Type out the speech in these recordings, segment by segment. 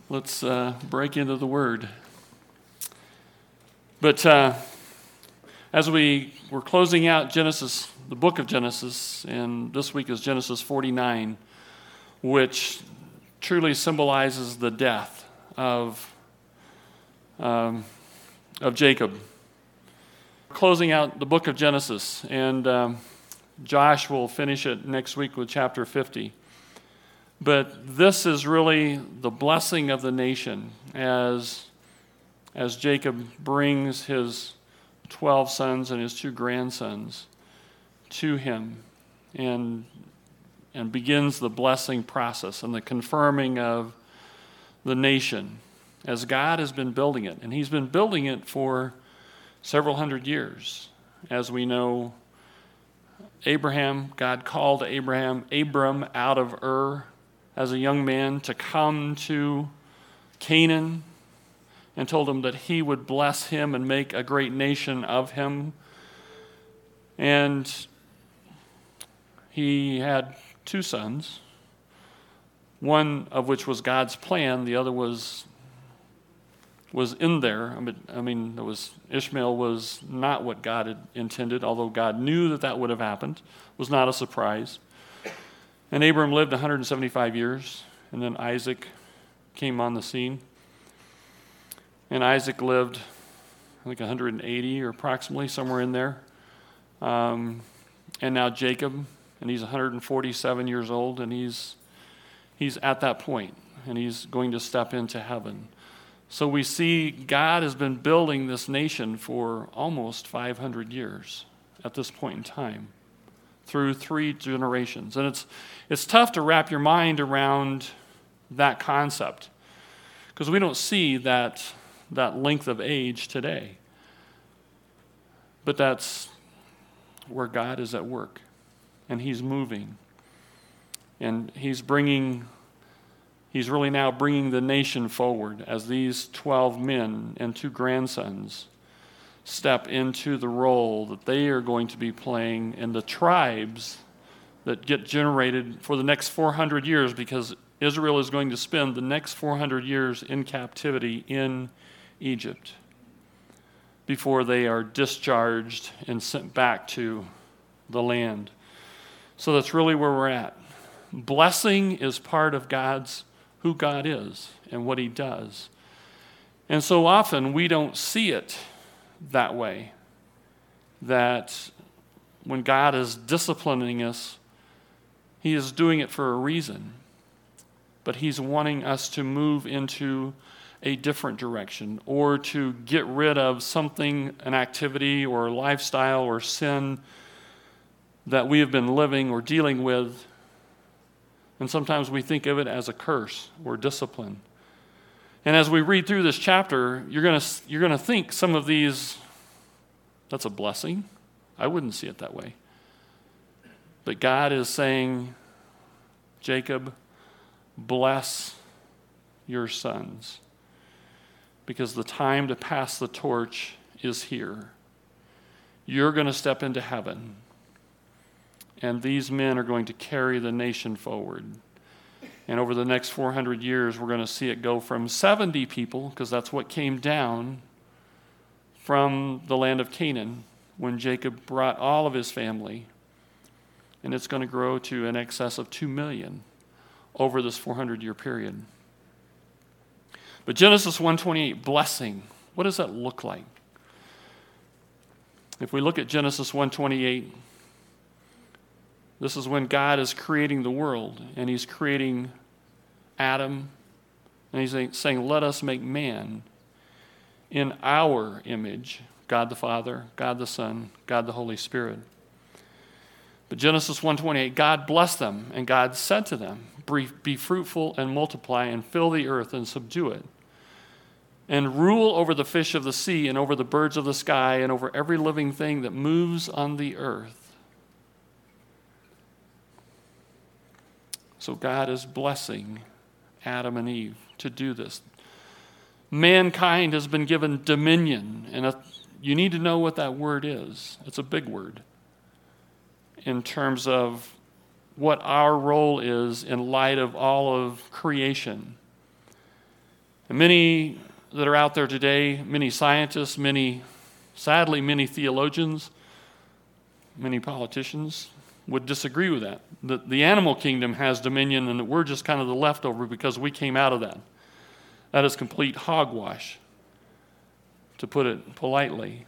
Let's break into the Word. But as we're closing out Genesis, the book of Genesis, and this week is Genesis 49, which truly symbolizes the death of Jacob. Closing out the book of Genesis, and Josh will finish it next week with chapter 50. But this is really the blessing of the nation as Jacob brings his 12 sons and his 2 grandsons to him and begins the blessing process and the confirming of the nation as God has been building it. And he's been building it for several hundred years. As we know, God called Abram out of Ur as a young man to come to Canaan and told him that he would bless him and make a great nation of him. And he had 2 sons, one of which was God's plan, the other was in there. Ishmael was not what God had intended, although God knew that would have happened. It was not a surprise. And Abram lived 175 years, and then Isaac came on the scene. And Isaac lived, I think, 180 or approximately, somewhere in there. And now Jacob, and he's 147 years old, and he's at that point, and he's going to step into heaven. So we see God has been building this nation for almost 500 years at this point in time, through 3 generations. And it's tough to wrap your mind around that concept because we don't see that length of age today. But that's where God is at work, and he's moving. And he's really now bringing the nation forward as these 12 men and 2 grandsons step into the role that they are going to be playing in the tribes that get generated for the next 400 years, because Israel is going to spend the next 400 years in captivity in Egypt before they are discharged and sent back to the land. So that's really where we're at. Blessing is part of who God is and what he does. And so often we don't see it that way, that when God is disciplining us, he is doing it for a reason, but he's wanting us to move into a different direction or to get rid of something, an activity or a lifestyle or sin that we have been living or dealing with. And sometimes we think of it as a curse or discipline. And as we read through this chapter, you're going to think some of these, that's a blessing. I wouldn't see it that way. But God is saying, Jacob, bless your sons, because the time to pass the torch is here. You're going to step into heaven, and these men are going to carry the nation forward. And over the next 400 years, we're going to see it go from 70 people, because that's what came down from the land of Canaan when Jacob brought all of his family. And it's going to grow to in excess of 2 million over this 400-year period. But Genesis 1:28, blessing, what does that look like? If we look at Genesis 1:28, this is when God is creating the world, and he's creating Adam, and he's saying, let us make man in our image, God the Father, God the Son, God the Holy Spirit. But Genesis 1:28, God blessed them, and God said to them, be fruitful and multiply and fill the earth and subdue it, and rule over the fish of the sea and over the birds of the sky and over every living thing that moves on the earth. So God is blessing Adam and Eve to do this. Mankind has been given dominion, and you need to know what that word is. It's a big word in terms of what our role is in light of all of creation. And many that are out there today, many scientists, sadly, many theologians, many politicians would disagree with that. The animal kingdom has dominion and that we're just kind of the leftover because we came out of that. That is complete hogwash, to put it politely.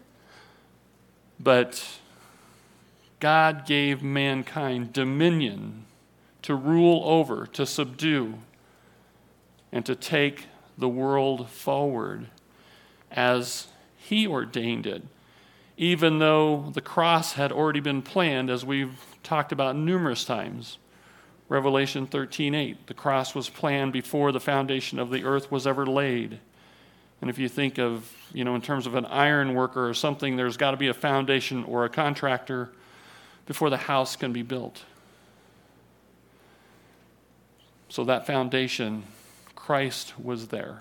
But God gave mankind dominion to rule over, to subdue, and to take the world forward as He ordained it, even though the cross had already been planned, as we've talked about numerous times. Revelation 13:8, the cross was planned before the foundation of the earth was ever laid. And if you think of, in terms of an iron worker or something, there's got to be a foundation or a contractor before the house can be built. So that foundation, Christ was there.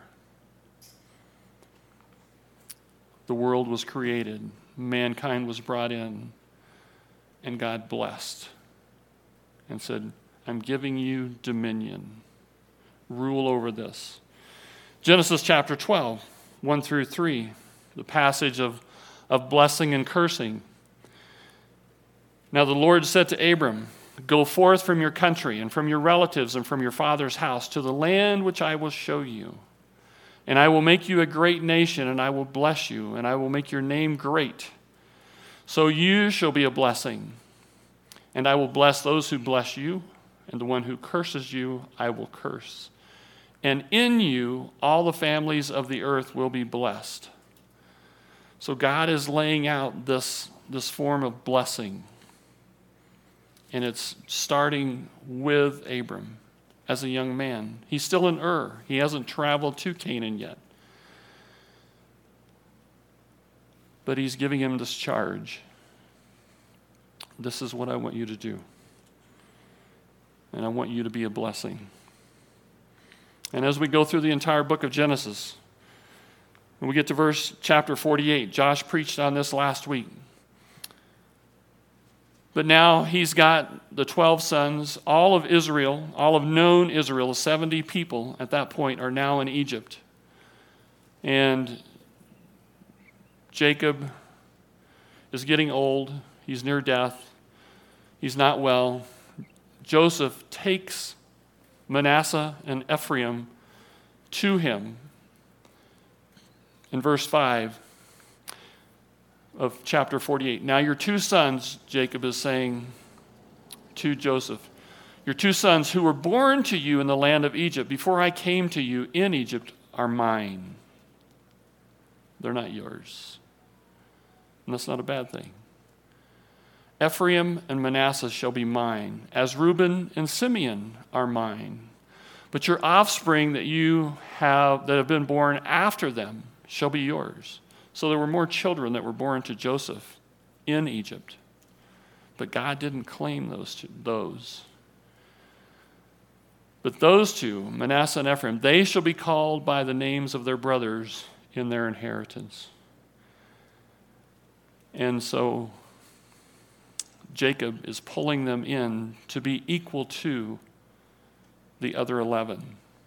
The world was created, mankind was brought in, and God blessed and said, I'm giving you dominion. Rule over this. Genesis chapter 12, 1 through 3, the passage of blessing and cursing. Now the Lord said to Abram, go forth from your country and from your relatives and from your father's house to the land which I will show you. And I will make you a great nation, and I will bless you, and I will make your name great. So you shall be a blessing. And I will bless those who bless you, and the one who curses you I will curse. And in you all the families of the earth will be blessed. So God is laying out this form of blessing. And it's starting with Abram as a young man. He's still in Ur. He hasn't traveled to Canaan yet. But he's giving him this charge. This is what I want you to do. And I want you to be a blessing. And as we go through the entire book of Genesis, when we get to chapter 48, Josh preached on this last week. But now he's got the 12 sons, all of Israel, all of known Israel, 70 people at that point are now in Egypt. And Jacob is getting old. He's near death. He's not well. Joseph takes Manasseh and Ephraim to him. In verse 5 of chapter 48. Now your two sons, Jacob is saying to Joseph, your two sons who were born to you in the land of Egypt before I came to you in Egypt are mine. They're not yours. And that's not a bad thing. Ephraim and Manasseh shall be mine, as Reuben and Simeon are mine. But your offspring that have been born after them shall be yours. So there were more children that were born to Joseph in Egypt. But God didn't claim those. But those two, Manasseh and Ephraim, they shall be called by the names of their brothers in their inheritance. And so Jacob is pulling them in to be equal to the other 11.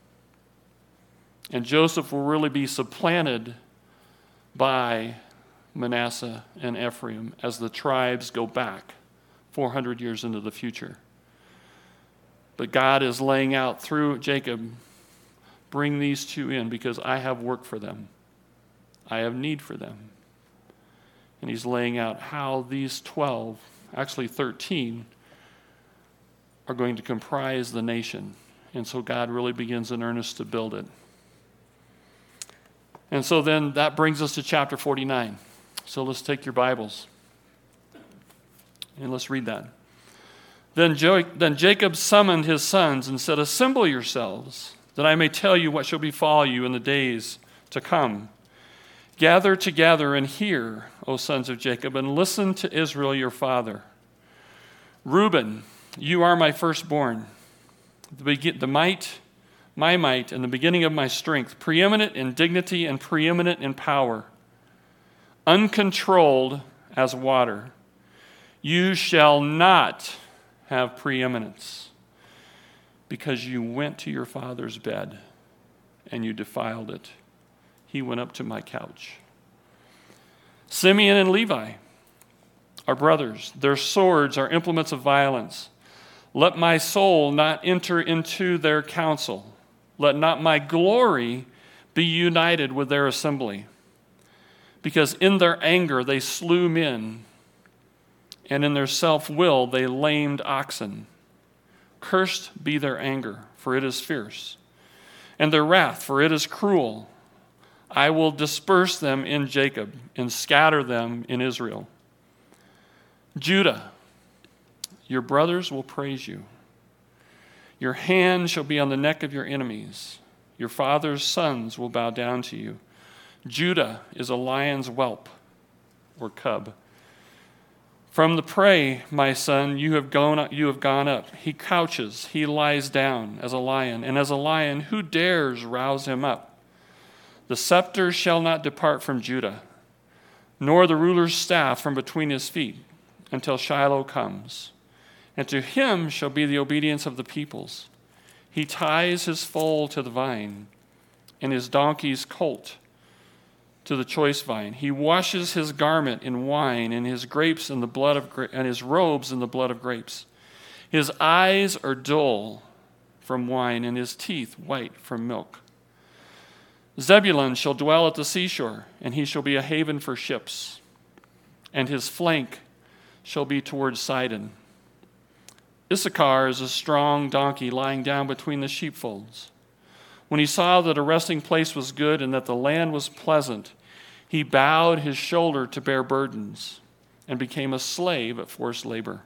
And Joseph will really be supplanted by Manasseh and Ephraim as the tribes go back 400 years into the future. But God is laying out through Jacob, bring these two in because I have work for them. I have need for them. And he's laying out how these 12, actually 13, are going to comprise the nation. And so God really begins in earnest to build it. And so then that brings us to chapter 49. So let's take your Bibles and let's read that. Then Jacob summoned his sons and said, assemble yourselves, that I may tell you what shall befall you in the days to come. Gather together and hear, O sons of Jacob, and listen to Israel your father. Reuben, you are my firstborn, my might, and the beginning of my strength, preeminent in dignity and preeminent in power, uncontrolled as water. You shall not have preeminence, because you went to your father's bed and you defiled it. He went up to my couch. Simeon and Levi are brothers. Their swords are implements of violence. Let my soul not enter into their counsel. Let not my glory be united with their assembly. Because in their anger they slew men, and in their self-will they lamed oxen. Cursed be their anger, for it is fierce, and their wrath, for it is cruel. I will disperse them in Jacob and scatter them in Israel. Judah, your brothers will praise you. Your hand shall be on the neck of your enemies. Your father's sons will bow down to you. Judah is a lion's whelp or cub. From the prey, my son, you have gone up. He couches, he lies down as a lion, and as a lion, who dares rouse him up? The scepter shall not depart from Judah, nor the ruler's staff from between his feet, until Shiloh comes. And to him shall be the obedience of the peoples. He ties his foal to the vine, and his donkey's colt to the choice vine. He washes his garment in wine, and his grapes in the blood of and his robes in the blood of grapes. His eyes are dull from wine, and his teeth white from milk. Zebulun shall dwell at the seashore, and he shall be a haven for ships, and his flank shall be towards Sidon. Issachar is a strong donkey lying down between the sheepfolds. When he saw that a resting place was good and that the land was pleasant, he bowed his shoulder to bear burdens and became a slave at forced labor.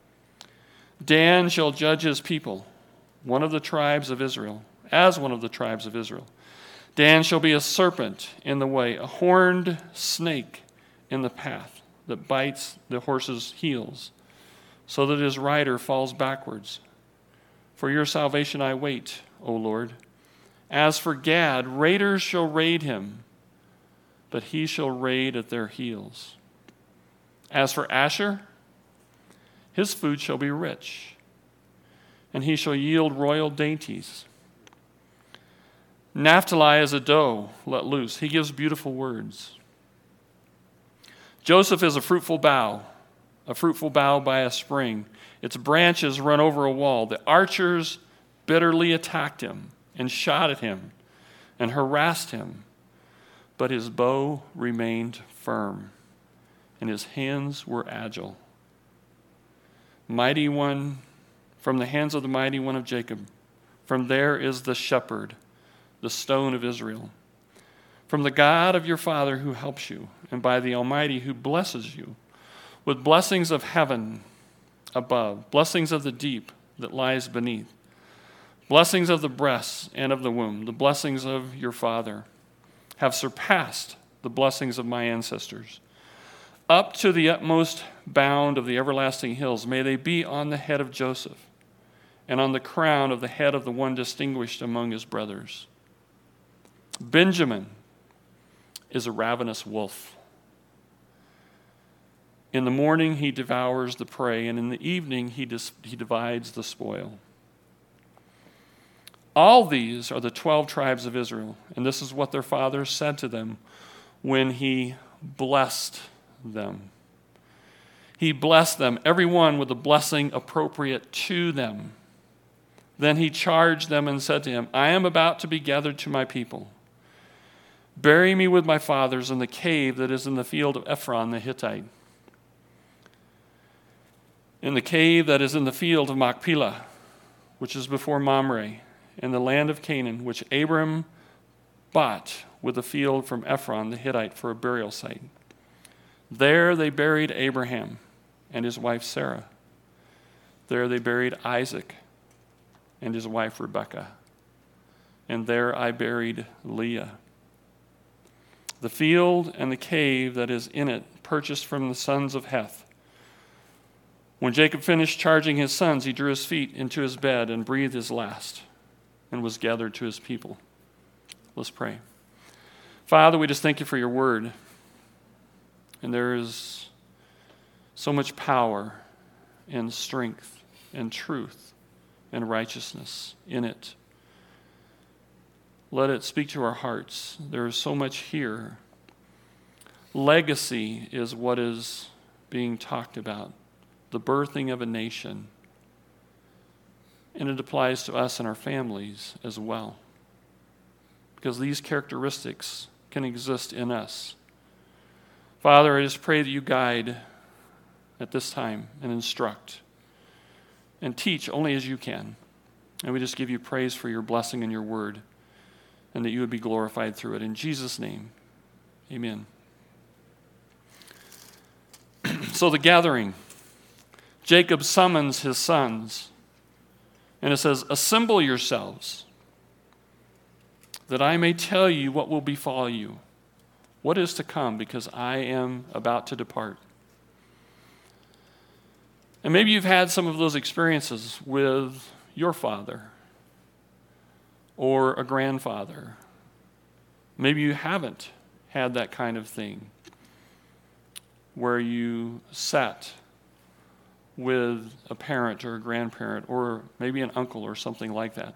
Dan shall judge his people, one of the tribes of Israel, as one of the tribes of Israel. Dan shall be a serpent in the way, a horned snake in the path that bites the horse's heels, so that his rider falls backwards. For your salvation I wait, O Lord. As for Gad, raiders shall raid him, but he shall raid at their heels. As for Asher, his food shall be rich, and he shall yield royal dainties. Naphtali is a doe let loose. He gives beautiful words. Joseph is a fruitful bough by a spring. Its branches run over a wall. The archers bitterly attacked him and shot at him and harassed him, but his bow remained firm, and his hands were agile. Mighty one, from the hands of the mighty one of Jacob, from there is the shepherd, the stone of Israel. From the God of your father who helps you, and by the Almighty who blesses you, with blessings of heaven above, blessings of the deep that lies beneath, blessings of the breasts and of the womb, the blessings of your father have surpassed the blessings of my ancestors. Up to the utmost bound of the everlasting hills, may they be on the head of Joseph, and on the crown of the head of the one distinguished among his brothers. Benjamin is a ravenous wolf. In the morning he devours the prey, and in the evening he divides the spoil. All these are the 12 tribes of Israel, and this is what their father said to them when he blessed them. He blessed them, every one with a blessing appropriate to them. Then he charged them and said to him, I am about to be gathered to my people. Bury me with my fathers in the cave that is in the field of Ephron the Hittite, in the cave that is in the field of Machpelah, which is before Mamre, in the land of Canaan, which Abram bought with the field from Ephron the Hittite for a burial site. There they buried Abraham and his wife Sarah. There they buried Isaac and his wife Rebekah. And there I buried Leah. The field and the cave that is in it, purchased from the sons of Heth. When Jacob finished charging his sons, he drew his feet into his bed and breathed his last and was gathered to his people. Let's pray. Father, we just thank you for your word. And there is so much power and strength and truth and righteousness in it. Let it speak to our hearts. There is so much here. Legacy is what is being talked about, the birthing of a nation. And it applies to us and our families as well, because these characteristics can exist in us. Father, I just pray that you guide at this time and instruct and teach only as you can. And we just give you praise for your blessing and your word, and that you would be glorified through it. In Jesus' name, amen. So the gathering, Jacob summons his sons, and it says, assemble yourselves, that I may tell you what will befall you, what is to come, because I am about to depart. And maybe you've had some of those experiences with your father or a grandfather. Maybe you haven't had that kind of thing where you sat with a parent or a grandparent or maybe an uncle or something like that.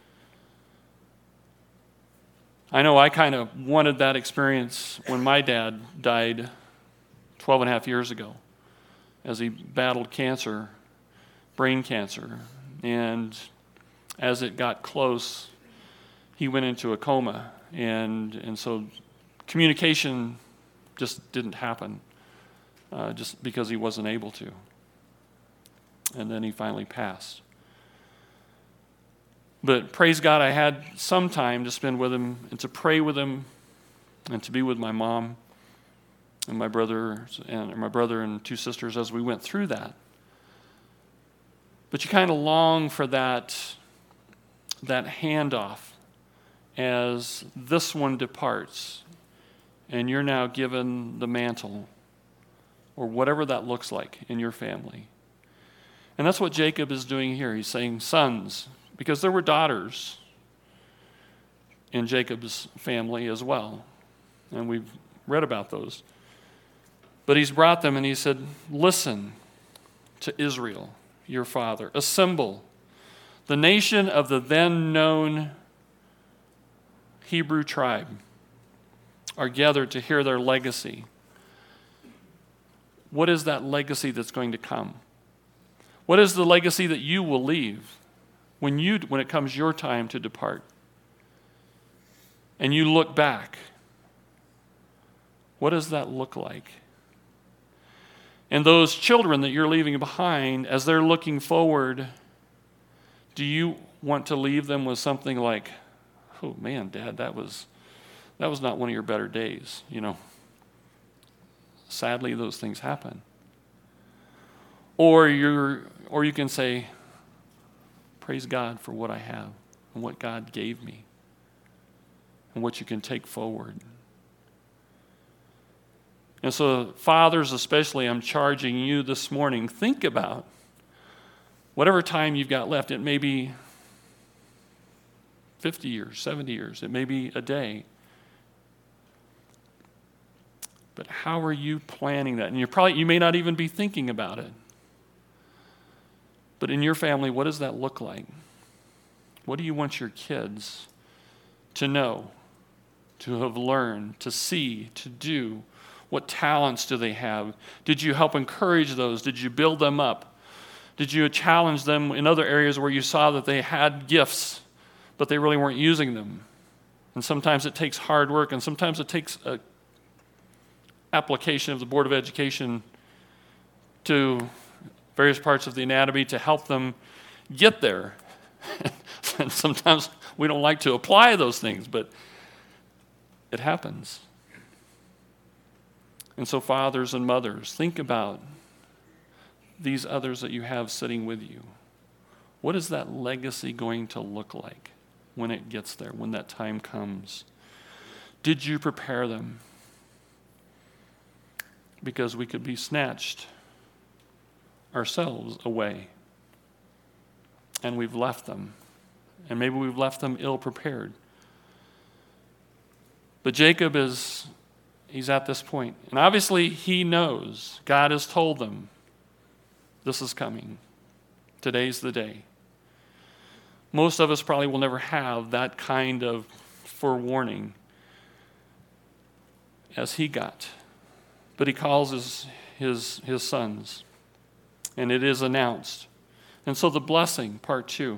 I know I kind of wanted that experience when my dad died 12 and a half years ago as he battled cancer, brain cancer. And as it got close, he went into a coma. And so communication just didn't happen just because he wasn't able to. And then he finally passed. But praise God, I had some time to spend with him and to pray with him and to be with my mom and my brother and two sisters as we went through that. But you kind of long for that handoff as this one departs and you're now given the mantle or whatever that looks like in your family. And that's what Jacob is doing here. He's saying sons, because there were daughters in Jacob's family as well. And we've read about those. But he's brought them and he said, listen to Israel, your father. Assemble. The nation of the then known Hebrew tribe are gathered to hear their legacy. What is that legacy that's going to come? What is the legacy that you will leave when it comes your time to depart? And you look back. What does that look like? And those children that you're leaving behind, as they're looking forward, do you want to leave them with something like, oh man, Dad, that was not one of your better days, you know? Sadly, those things happen. Or you can say, praise God for what I have and what God gave me and what you can take forward. And so, fathers especially, I'm charging you this morning, think about whatever time you've got left. It may be 50 years, 70 years. It may be a day. But how are you planning that? And you may not even be thinking about it. But in your family, what does that look like? What do you want your kids to know, to have learned, to see, to do? What talents do they have? Did you help encourage those? Did you build them up? Did you challenge them in other areas where you saw that they had gifts, but they really weren't using them? And sometimes it takes hard work, and sometimes it takes an application of the Board of Education to various parts of the anatomy to help them get there. And sometimes we don't like to apply those things, but it happens. And so fathers and mothers, think about these others that you have sitting with you. What is that legacy going to look like when it gets there, when that time comes? Did you prepare them? Because we could be snatched ourselves away, and we've left them. And maybe we've left them ill-prepared. But Jacob he's at this point. And obviously he knows, God has told them, this is coming. Today's the day. Most of us probably will never have that kind of forewarning as he got. But he calls his sons, and it is announced. And so the blessing, part 2.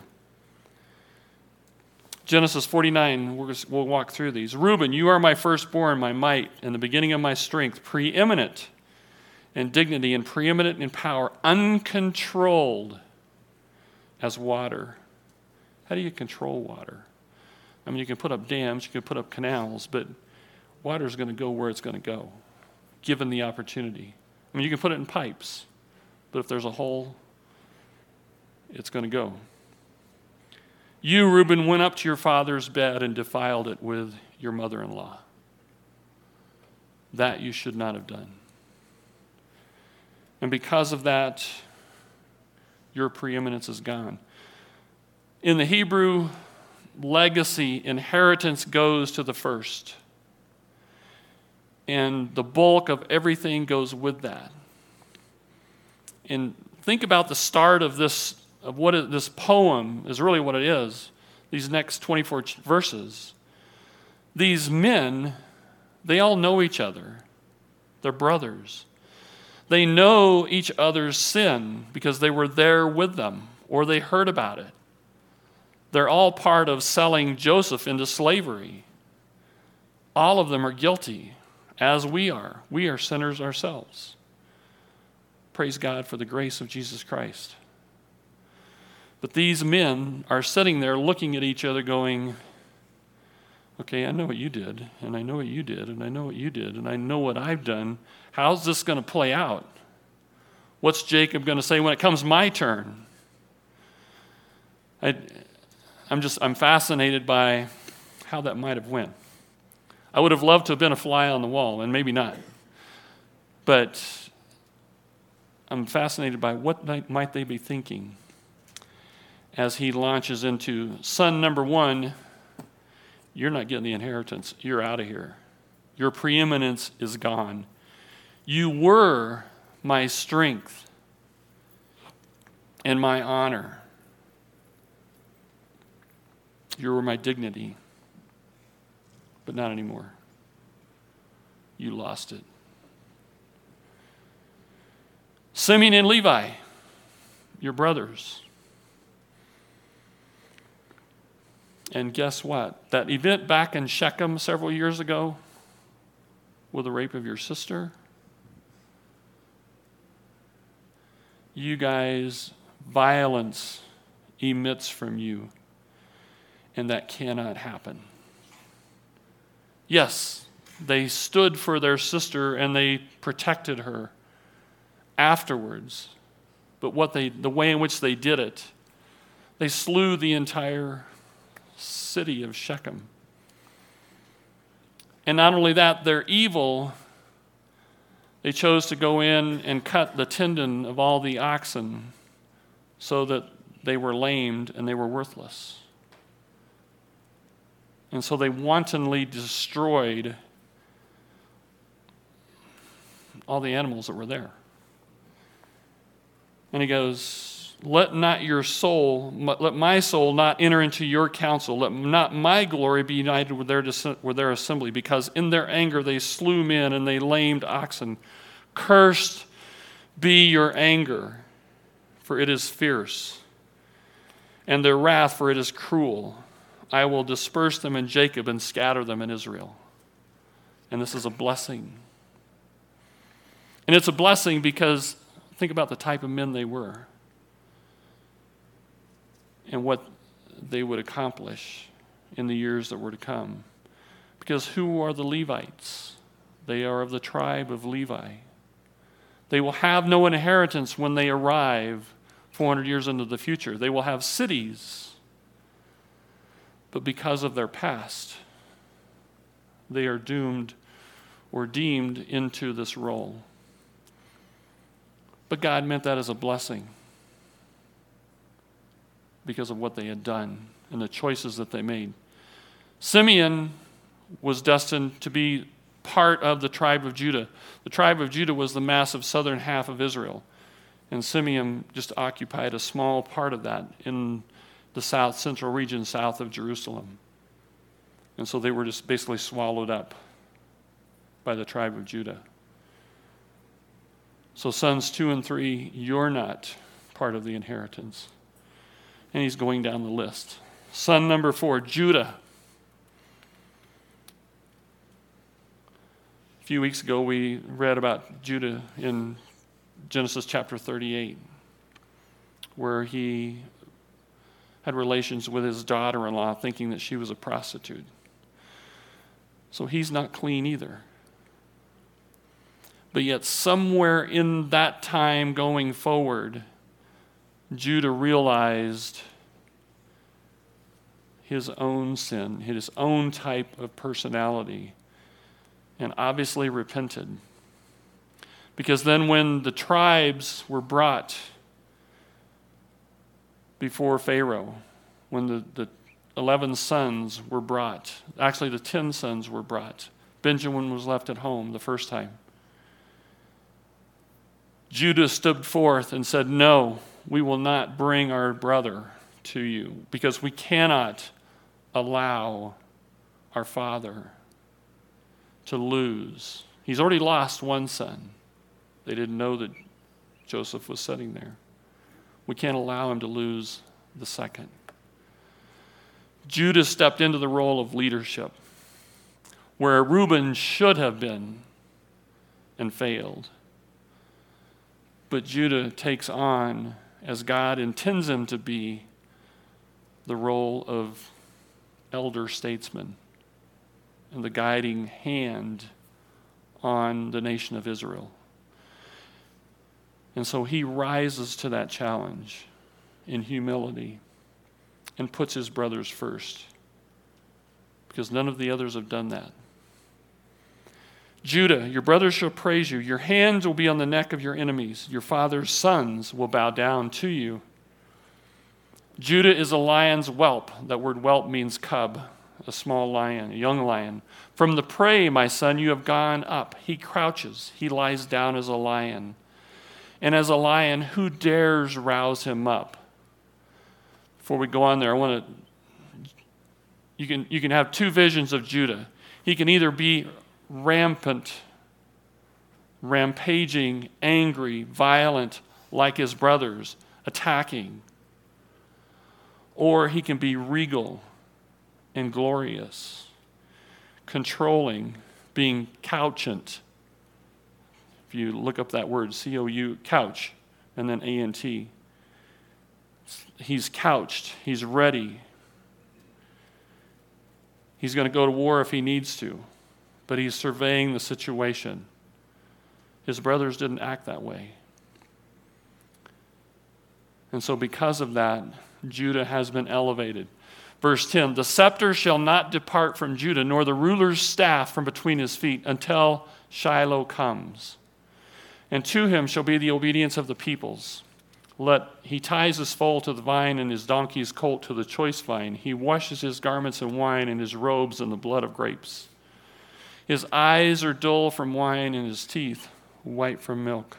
Genesis 49, we'll walk through these. Reuben, you are my firstborn, my might, and the beginning of my strength, preeminent in dignity and preeminent in power, uncontrolled as water. How do you control water? I mean, you can put up dams, you can put up canals, but water is going to go where it's going to go, given the opportunity. I mean, you can put it in pipes, but if there's a hole, it's going to go. You, Reuben, went up to your father's bed and defiled it with your mother-in-law. That you should not have done. And because of that, your preeminence is gone. In the Hebrew, legacy, inheritance goes to the first. And the bulk of everything goes with that. And think about the start of this poem is really what it is, these next 24 verses. These men, they all know each other. They're brothers. They know each other's sin because they were there with them or they heard about it. They're all part of selling Joseph into slavery. All of them are guilty, as we are. We are sinners ourselves. Praise God for the grace of Jesus Christ. But these men are sitting there looking at each other going, okay, I know what you did, and I know what you did, and I know what you did, and I know what I've done. How's this going to play out? What's Jacob going to say when it comes my turn? I'm fascinated by how that might have went. I would have loved to have been a fly on the wall, and maybe not. But I'm fascinated by what might they be thinking as he launches into son number 1, you're not getting the inheritance. You're out of here. Your preeminence is gone. You were my strength and my honor. You were my dignity, but not anymore. You lost it. Simeon and Levi, your brothers. And guess what? That event back in Shechem several years ago with the rape of your sister, you guys, violence emits from you, and that cannot happen. Yes, they stood for their sister and they protected her afterwards, but the way in which they did it, they slew the entire city of Shechem. And not only that, they're evil. They chose to go in and cut the tendon of all the oxen so that they were lamed and they were worthless. And so they wantonly destroyed all the animals that were there. And he goes, let my soul not enter into your counsel. Let not my glory be united with their assembly, because in their anger they slew men and they lamed oxen. Cursed be your anger, for it is fierce, and their wrath, for it is cruel. I will disperse them in Jacob and scatter them in Israel. And this is a blessing. And it's a blessing because think about the type of men they were and what they would accomplish in the years that were to come. Because who are the Levites? They are of the tribe of Levi. They will have no inheritance when they arrive 400 years into the future. They will have cities, but because of their past, they are doomed or deemed into this role. But God meant that as a blessing because of what they had done and the choices that they made. Simeon was destined to be part of the tribe of Judah. The tribe of Judah was the massive southern half of Israel, and Simeon just occupied a small part of that in the south central region south of Jerusalem. And so they were just basically swallowed up by the tribe of Judah. So sons 2 and 3, you're not part of the inheritance. And he's going down the list. Son number 4, Judah. A few weeks ago we read about Judah in Genesis chapter 38, where he had relations with his daughter-in-law thinking that she was a prostitute. So he's not clean either. But yet somewhere in that time going forward, Judah realized his own sin, his own type of personality, and obviously repented. Because then when the tribes were brought before Pharaoh, when the 11 sons were brought, actually the 10 sons were brought, Benjamin was left at home the first time. Judah stood forth and said, no, we will not bring our brother to you because we cannot allow our father to lose. He's already lost one son. They didn't know that Joseph was sitting there. We can't allow him to lose the second. Judah stepped into the role of leadership where Reuben should have been and failed. But Judah takes on, as God intends him to be, the role of elder statesman and the guiding hand on the nation of Israel. And so he rises to that challenge in humility and puts his brothers first, because none of the others have done that. Judah, your brothers shall praise you. Your hands will be on the neck of your enemies. Your father's sons will bow down to you. Judah is a lion's whelp. That word whelp means cub, a small lion, a young lion. From the prey, my son, you have gone up. He crouches. He lies down as a lion. And as a lion, who dares rouse him up? Before we go on there, you can have two visions of Judah. He can either be rampant, rampaging, angry, violent, like his brothers, attacking. Or he can be regal and glorious, controlling, being couchant. If you look up that word, C-O-U, couch, and then A-N-T. He's couched. He's ready. He's going to go to war if he needs to, but he's surveying the situation. His brothers didn't act that way. And so because of that, Judah has been elevated. Verse 10, the scepter shall not depart from Judah, nor the ruler's staff from between his feet, until Shiloh comes. And to him shall be the obedience of the peoples. He ties his foal to the vine and his donkey's colt to the choice vine. He washes his garments in wine and his robes in the blood of grapes. His eyes are dull from wine and his teeth white from milk.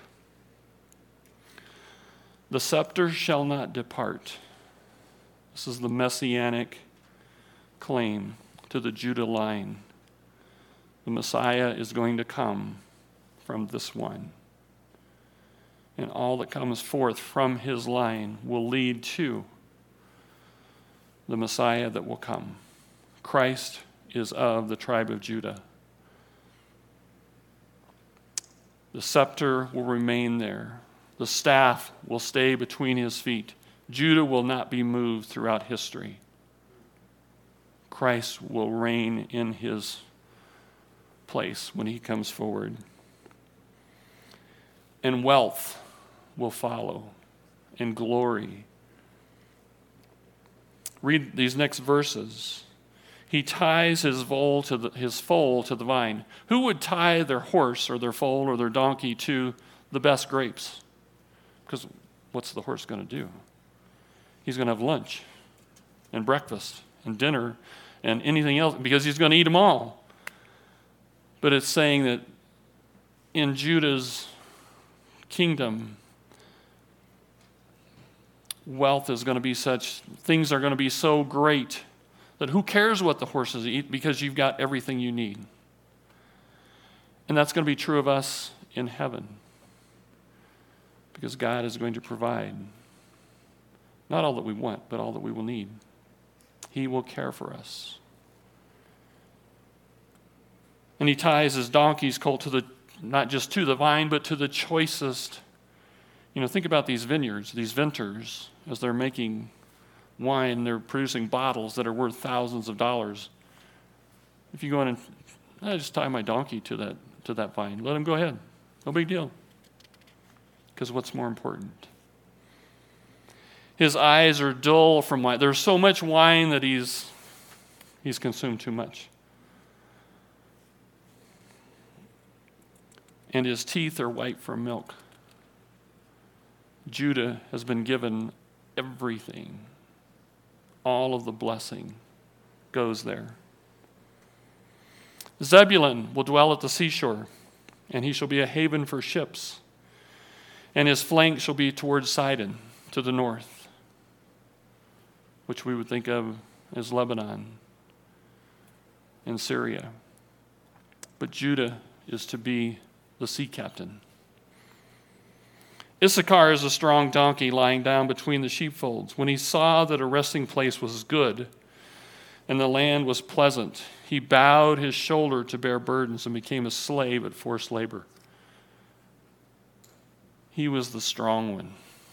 The scepter shall not depart. This is the messianic claim to the Judah line. The Messiah is going to come from this one. And all that comes forth from his line will lead to the Messiah that will come. Christ is of the tribe of Judah. The scepter will remain there. The staff will stay between his feet. Judah will not be moved throughout history. Christ will reign in his place when he comes forward. And wealth will follow, and glory. Read these next verses. He ties his foal to the vine. Who would tie their horse or their foal or their donkey to the best grapes? Because what's the horse going to do? He's going to have lunch and breakfast and dinner and anything else because he's going to eat them all. But it's saying that in Judah's kingdom, wealth is going to be such, things are going to be so great That who cares what the horses eat because you've got everything you need. And that's going to be true of us in heaven. Because God is going to provide not all that we want, but all that we will need. He will care for us. And he ties his donkey's colt to not just to the vine, but to the choicest. Think about these vineyards, these vintners, as they're making wine, they're producing bottles that are worth thousands of dollars. If you go in and I just tie my donkey to that vine, let him go ahead. No big deal. Because what's more important? His eyes are dull from wine. There's so much wine that he's consumed too much. And his teeth are white from milk. Judah has been given everything. All of the blessing goes there. Zebulun will dwell at the seashore, and he shall be a haven for ships, and his flank shall be towards Sidon, to the north, which we would think of as Lebanon and Syria. But Judah is to be the sea captain. Issachar is a strong donkey lying down between the sheepfolds. When he saw that a resting place was good and the land was pleasant, he bowed his shoulder to bear burdens and became a slave at forced labor. He was the strong one.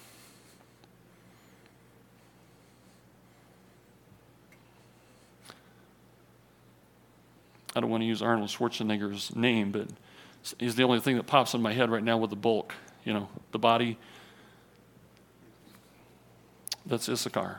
I don't want to use Arnold Schwarzenegger's name, but he's the only thing that pops in my head right now with the bulk. The body. That's Issachar.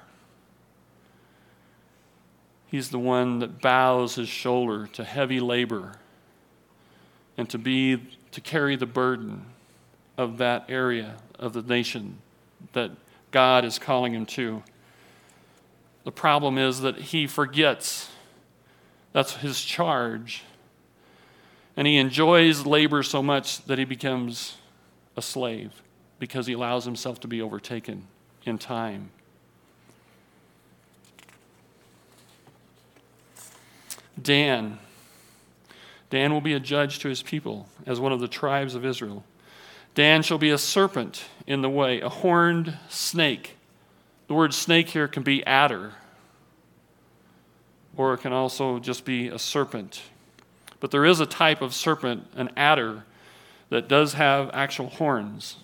He's the one that bows his shoulder to heavy labor and to carry the burden of that area of the nation that God is calling him to. The problem is that he forgets that's his charge. And he enjoys labor so much that he becomes a slave because he allows himself to be overtaken in time. Dan will be a judge to his people as one of the tribes of Israel. Dan shall be a serpent in the way, a horned snake. The word snake here can be adder, or it can also just be a serpent. But there is a type of serpent, an adder, that does have actual horns.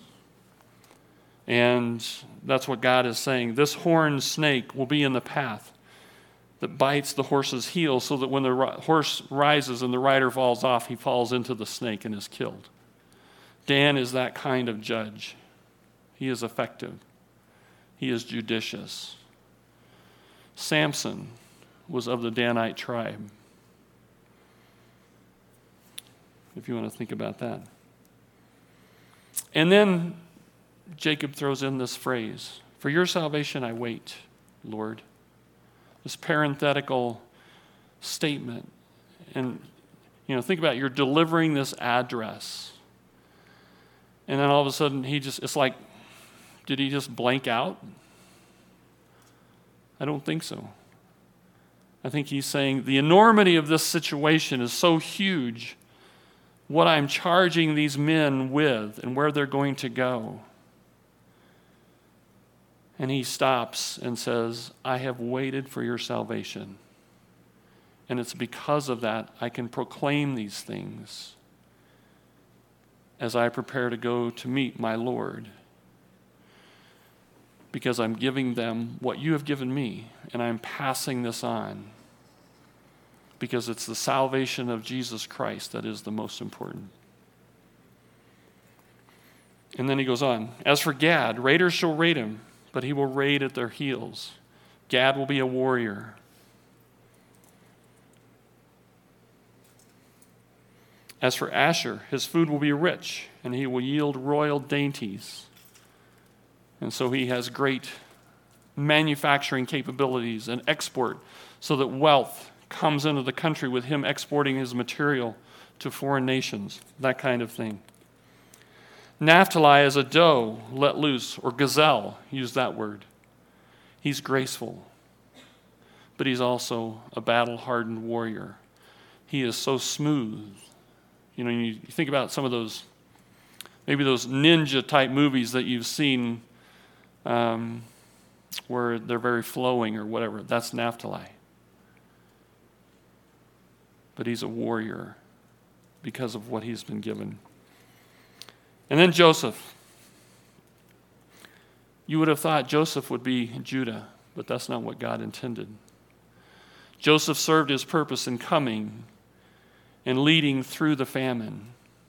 And that's what God is saying. This horned snake will be in the path that bites the horse's heel so that when the horse rises and the rider falls off, he falls into the snake and is killed. Dan is that kind of judge. He is effective. He is judicious. Samson was of the Danite tribe. If you want to think about that. And then Jacob throws in this phrase, "For your salvation I wait, Lord." This parenthetical statement. And, think about it, you're delivering this address. And then all of a sudden it's like, did he just blank out? I don't think so. I think he's saying the enormity of this situation is so huge, what I'm charging these men with and where they're going to go. And he stops and says, I have waited for your salvation. And it's because of that I can proclaim these things as I prepare to go to meet my Lord. Because I'm giving them what you have given me, and I'm passing this on. Because it's the salvation of Jesus Christ that is the most important. And then he goes on, as for Gad, raiders shall raid him, but he will raid at their heels. Gad will be a warrior. As for Asher, his food will be rich, and he will yield royal dainties. And so he has great manufacturing capabilities and export, so that wealth comes into the country with him exporting his material to foreign nations, that kind of thing. Naphtali is a doe let loose, or gazelle, use that word. He's graceful. but he's also a battle-hardened warrior. He is so smooth. You know, you think about some of those, maybe those ninja-type movies that you've seen where they're very flowing or whatever. That's Naphtali. But he's a warrior because of what he's been given. And then Joseph. You would have thought Joseph would be Judah, but that's not what God intended. Joseph served his purpose in coming and leading through the famine.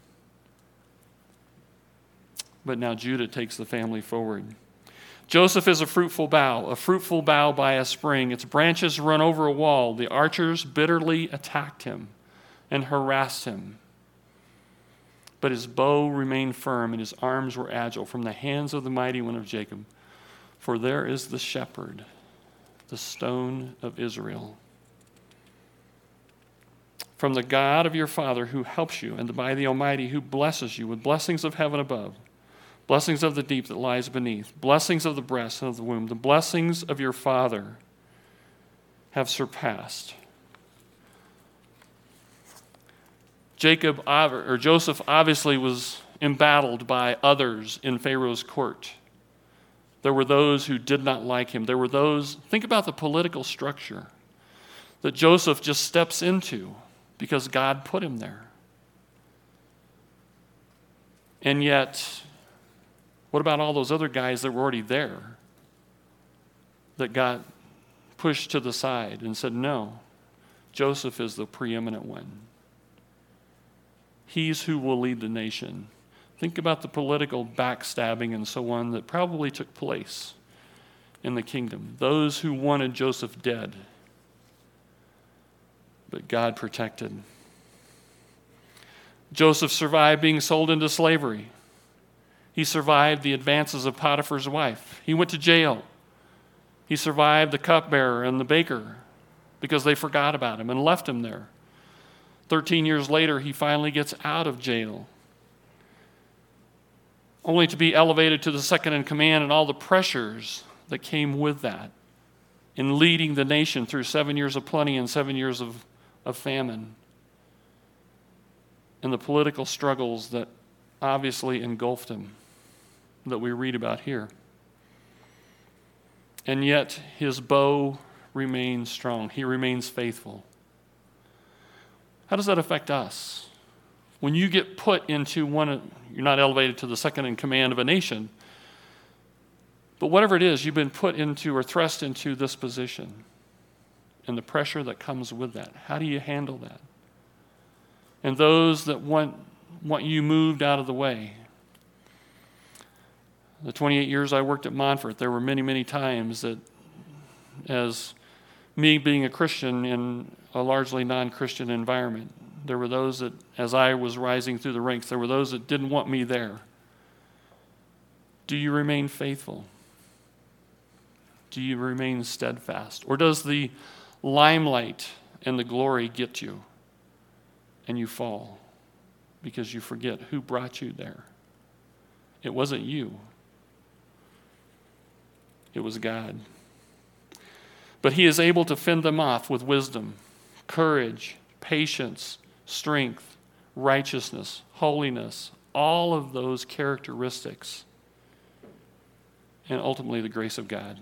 But now Judah takes the family forward. Joseph is a fruitful bough by a spring. Its branches run over a wall. The archers bitterly attacked him and harassed him. But his bow remained firm and his arms were agile from the hands of the mighty one of Jacob. For there is the shepherd, the stone of Israel. From the God of your father who helps you, and by the Almighty who blesses you with blessings of heaven above, blessings of the deep that lies beneath, blessings of the breast and of the womb, the blessings of your father have surpassed. Joseph obviously was embattled by others in Pharaoh's court. There were those who did not like him. There were those, think about the political structure that Joseph just steps into because God put him there. And yet, what about all those other guys that were already there that got pushed to the side and said, no, Joseph is the preeminent one. He's who will lead the nation. Think about the political backstabbing and so on that probably took place in the kingdom. Those who wanted Joseph dead, but God protected. Joseph survived being sold into slavery. He survived the advances of Potiphar's wife. He went to jail. He survived the cupbearer and the baker because they forgot about him and left him there. 13 years later, he finally gets out of jail, only to be elevated to the second in command and all the pressures that came with that in leading the nation through 7 years of plenty and 7 years of famine, and the political struggles that obviously engulfed him that we read about here. And yet his bow remains strong. He remains faithful. How does that affect us? When you get put into you're not elevated to the second in command of a nation, but whatever it is, you've been put into or thrust into this position and the pressure that comes with that. How do you handle that? And those that want you moved out of the way. The 28 years I worked at Montfort, there were many, many times that as me being a Christian in a largely non-Christian environment, there were those that, as I was rising through the ranks, there were those that didn't want me there. Do you remain faithful? Do you remain steadfast? Or does the limelight and the glory get you and you fall because you forget who brought you there? It wasn't you. It was God. But he is able to fend them off with wisdom, courage, patience, strength, righteousness, holiness, all of those characteristics, and ultimately the grace of God.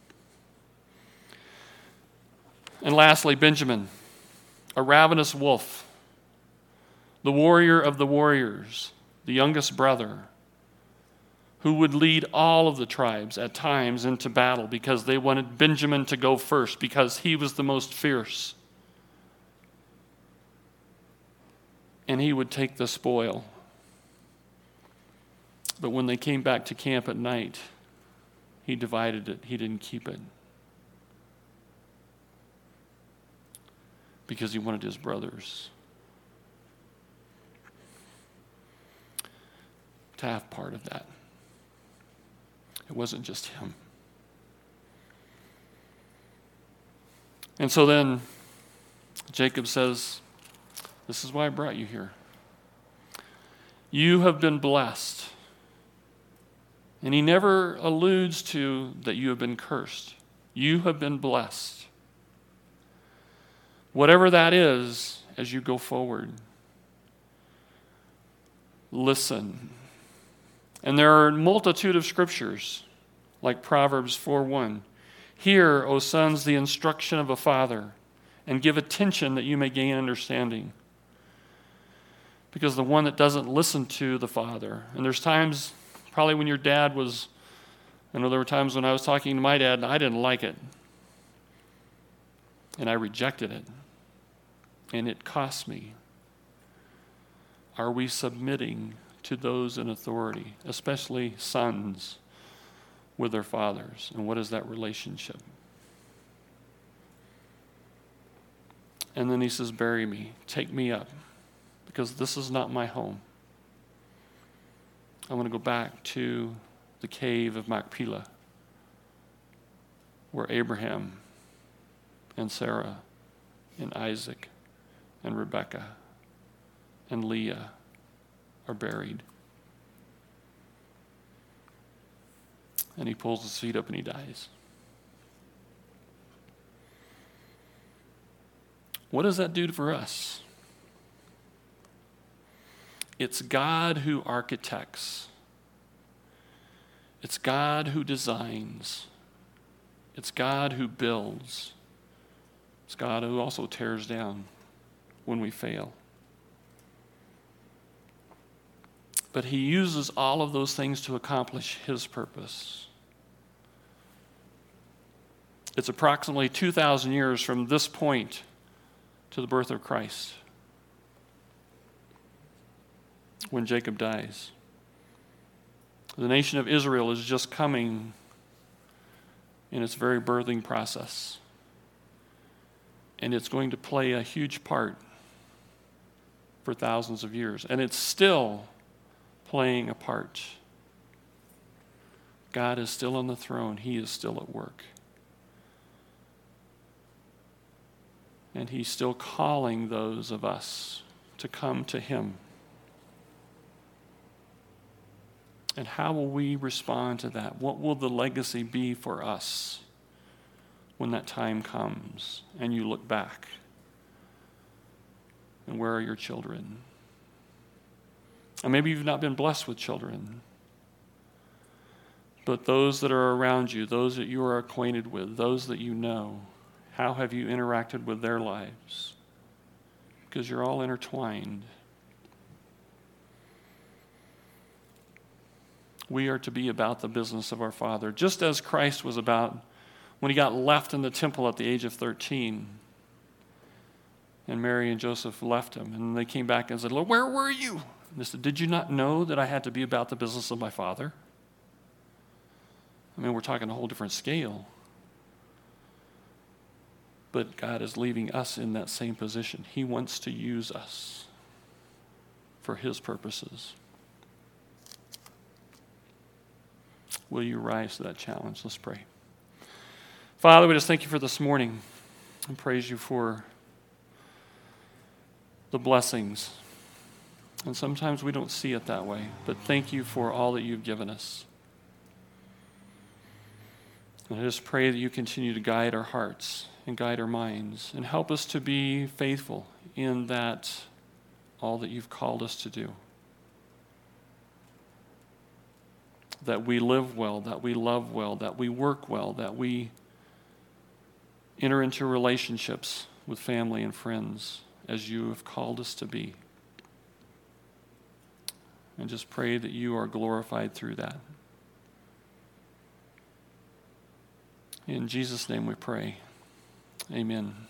And lastly, Benjamin, a ravenous wolf, the warrior of the warriors, the youngest brother, who would lead all of the tribes at times into battle because they wanted Benjamin to go first because he was the most fierce. And he would take the spoil. But when they came back to camp at night, he divided it. He didn't keep it. Because he wanted his brothers to have part of that. It wasn't just him. And so then Jacob says, this is why I brought you here. You have been blessed. And he never alludes to that you have been cursed. You have been blessed. Whatever that is, as you go forward, listen. And there are a multitude of scriptures, like Proverbs 4:1. Hear, O sons, the instruction of a father, and give attention that you may gain understanding. Because the one that doesn't listen to the father, and there's times, probably when your dad was, I know there were times when I was talking to my dad and I didn't like it. And I rejected it. And it cost me. Are we submitting to those in authority, especially sons with their fathers? And what is that relationship? And then he says, bury me, take me up, because this is not my home. I want to go back to the cave of Machpelah, where Abraham and Sarah and Isaac and Rebekah and Leah are buried. And he pulls his feet up and he dies. What does that do for us? It's God who architects. It's God who designs. It's God who builds. It's God who also tears down when we fail. But he uses all of those things to accomplish his purpose. It's approximately 2,000 years from this point to the birth of Christ, when Jacob dies. The nation of Israel is just coming in its very birthing process. And it's going to play a huge part for thousands of years. And it's still playing a part. God is still on the throne. He is still at work. And he's still calling those of us to come to him. And how will we respond to that? What will the legacy be for us when that time comes and you look back? And where are your children? And maybe you've not been blessed with children. But those that are around you, those that you are acquainted with, those that you know, how have you interacted with their lives? Because you're all intertwined. We are to be about the business of our Father, just as Christ was about when he got left in the temple at the age of 13. And Mary and Joseph left him. And they came back and said, "Lord, where were you?" And they said, "Did you not know that I had to be about the business of my Father?" I mean, we're talking a whole different scale. But God is leaving us in that same position. He wants to use us for his purposes. Will you rise to that challenge? Let's pray. Father, we just thank you for this morning and praise you for the blessings. And sometimes we don't see it that way, but thank you for all that you've given us. And I just pray that you continue to guide our hearts and guide our minds and help us to be faithful in that all that you've called us to do. That we live well, that we love well, that we work well, that we enter into relationships with family and friends as you have called us to be. And just pray that you are glorified through that. In Jesus' name we pray. Amen.